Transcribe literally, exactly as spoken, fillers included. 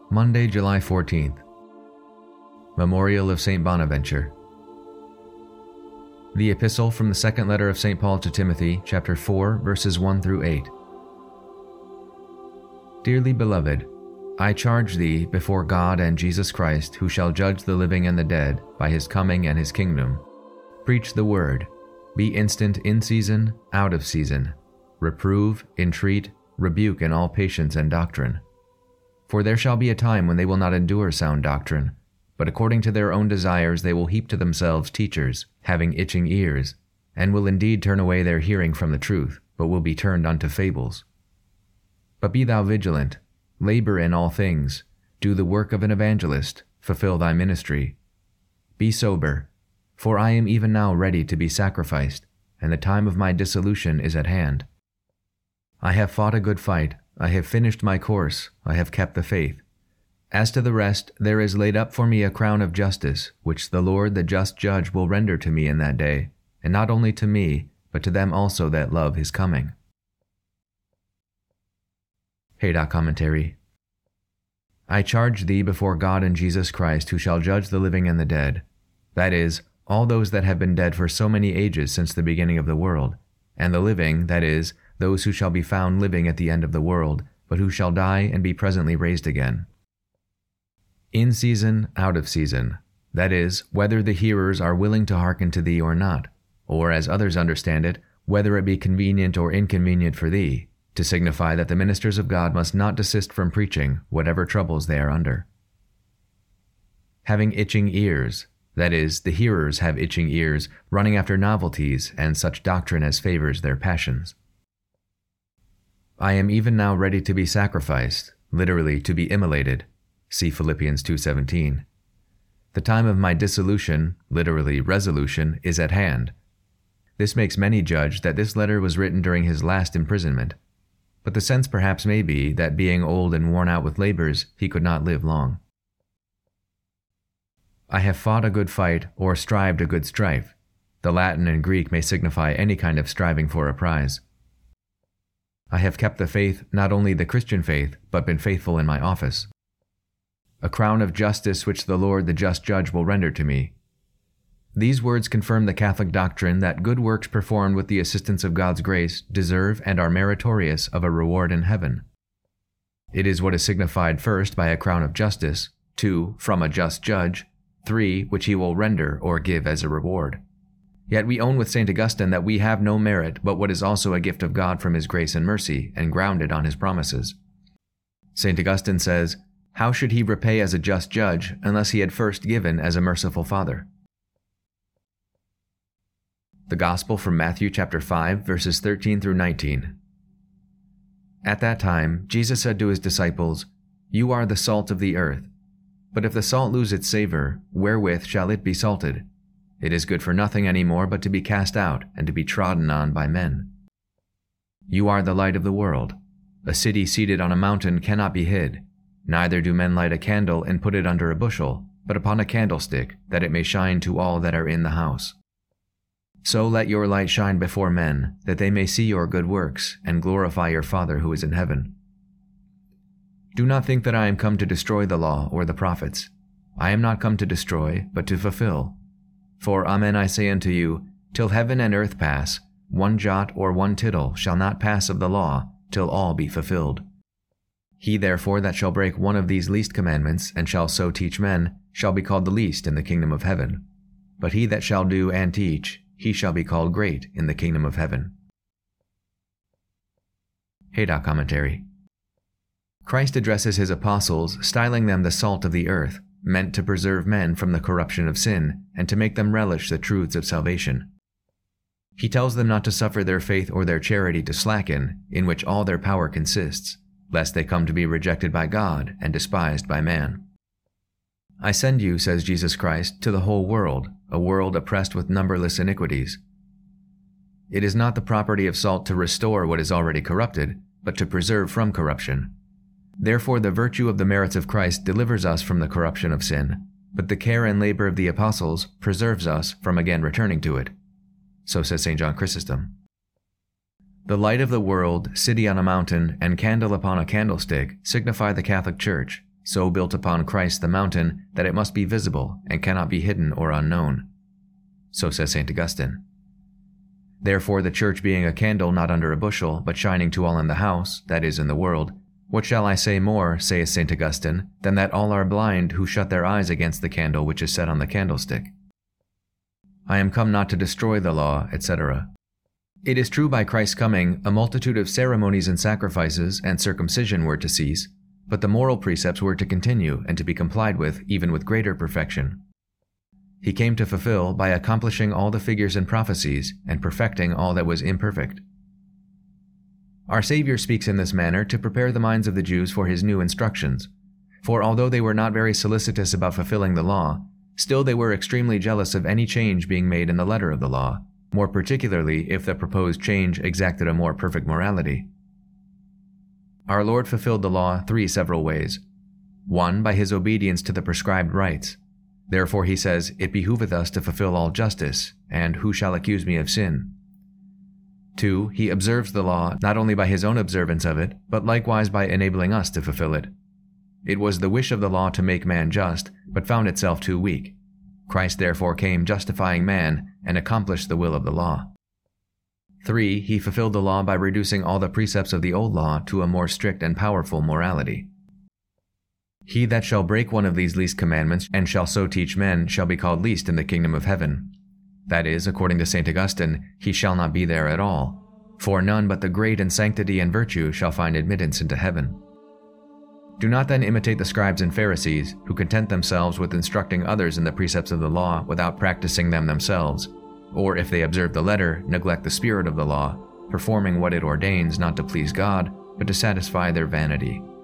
Monday, July fourteenth. Memorial of Saint Bonaventure. The Epistle from the Second Letter of Saint Paul to Timothy, chapter four, verses one through eight. Dearly beloved, I charge thee before God and Jesus Christ, who shall judge the living and the dead by his coming and his kingdom. Preach the word. Be instant in season, out of season. Reprove, entreat, rebuke in all patience and doctrine. For there shall be a time when they will not endure sound doctrine, but according to their own desires they will heap to themselves teachers, having itching ears, and will indeed turn away their hearing from the truth, but will be turned unto fables. But be thou vigilant, labor in all things, do the work of an evangelist, fulfill thy ministry. Be sober, for I am even now ready to be sacrificed, and the time of my dissolution is at hand. I have fought a good fight, I have finished my course, I have kept the faith. As to the rest, there is laid up for me a crown of justice, which the Lord the just judge will render to me in that day, and not only to me, but to them also that love his coming. Haydock Commentary. I charge thee before God and Jesus Christ, who shall judge the living and the dead, that is, all those that have been dead for so many ages since the beginning of the world, and the living, that is, those who shall be found living at the end of the world, but who shall die and be presently raised again. In season, out of season, that is, whether the hearers are willing to hearken to thee or not, or, as others understand it, whether it be convenient or inconvenient for thee, to signify that the ministers of God must not desist from preaching whatever troubles they are under. Having itching ears, that is, the hearers have itching ears, running after novelties and such doctrine as favors their passions. I am even now ready to be sacrificed, literally to be immolated. See Philippians two seventeen. The time of my dissolution, literally resolution, is at hand. This makes many judge that this letter was written during his last imprisonment, but the sense perhaps may be that being old and worn out with labors, he could not live long. I have fought a good fight, or strived a good strife. The Latin and Greek may signify any kind of striving for a prize. I have kept the faith, not only the Christian faith, but been faithful in my office. A crown of justice which the Lord the just judge will render to me. These words confirm the Catholic doctrine that good works performed with the assistance of God's grace deserve and are meritorious of a reward in heaven. It is what is signified first by a crown of justice, two, from a just judge, three, which he will render or give as a reward. Yet we own with Saint Augustine that we have no merit but what is also a gift of God from his grace and mercy, and grounded on his promises. Saint Augustine says, how should he repay as a just judge unless he had first given as a merciful Father? The Gospel from Matthew chapter five, verses thirteen through nineteen. At that time, Jesus said to his disciples, You are the salt of the earth. But if the salt lose its savor, wherewith shall it be salted? It is good for nothing any more but to be cast out and to be trodden on by men. You are the light of the world. A city seated on a mountain cannot be hid. Neither do men light a candle and put it under a bushel, but upon a candlestick, that it may shine to all that are in the house. So let your light shine before men, that they may see your good works, and glorify your Father who is in heaven. Do not think that I am come to destroy the law or the prophets. I am not come to destroy, but to fulfill. For amen I say unto you, till heaven and earth pass, one jot or one tittle shall not pass of the law, till all be fulfilled. He therefore that shall break one of these least commandments, and shall so teach men, shall be called the least in the kingdom of heaven. But he that shall do and teach, he shall be called great in the kingdom of heaven. Haydock Commentary. Christ addresses his apostles, styling them the salt of the earth, meant to preserve men from the corruption of sin, and to make them relish the truths of salvation. He tells them not to suffer their faith or their charity to slacken, in which all their power consists, lest they come to be rejected by God and despised by man. I send you, says Jesus Christ, to the whole world, a world oppressed with numberless iniquities. It is not the property of salt to restore what is already corrupted, but to preserve from corruption. Therefore the virtue of the merits of Christ delivers us from the corruption of sin, but the care and labor of the apostles preserves us from again returning to it. So says Saint John Chrysostom. The light of the world, city on a mountain, and candle upon a candlestick signify the Catholic Church, so built upon Christ the mountain that it must be visible and cannot be hidden or unknown. So says Saint Augustine. Therefore the church being a candle not under a bushel, but shining to all in the house, that is, in the world, what shall I say more, saith Saint Augustine, than that all are blind who shut their eyes against the candle which is set on the candlestick? I am come not to destroy the law, et cetera. It is true by Christ's coming, a multitude of ceremonies and sacrifices and circumcision were to cease, but the moral precepts were to continue and to be complied with even with greater perfection. He came to fulfill by accomplishing all the figures and prophecies and perfecting all that was imperfect. Our Savior speaks in this manner to prepare the minds of the Jews for his new instructions, for although they were not very solicitous about fulfilling the law, still they were extremely jealous of any change being made in the letter of the law, more particularly if the proposed change exacted a more perfect morality. Our Lord fulfilled the law three several ways. One, by his obedience to the prescribed rites. Therefore he says, it behooveth us to fulfill all justice, and who shall accuse me of sin? Two, he observes the law not only by his own observance of it, but likewise by enabling us to fulfill it. It was the wish of the law to make man just, but found itself too weak. Christ therefore came justifying man and accomplished the will of the law. Three, he fulfilled the law by reducing all the precepts of the old law to a more strict and powerful morality. He that shall break one of these least commandments and shall so teach men shall be called least in the kingdom of heaven. That is, according to Saint Augustine, he shall not be there at all, for none but the great in sanctity and virtue shall find admittance into heaven. Do not then imitate the scribes and Pharisees, who content themselves with instructing others in the precepts of the law without practicing them themselves, or if they observe the letter, neglect the spirit of the law, performing what it ordains not to please God, but to satisfy their vanity.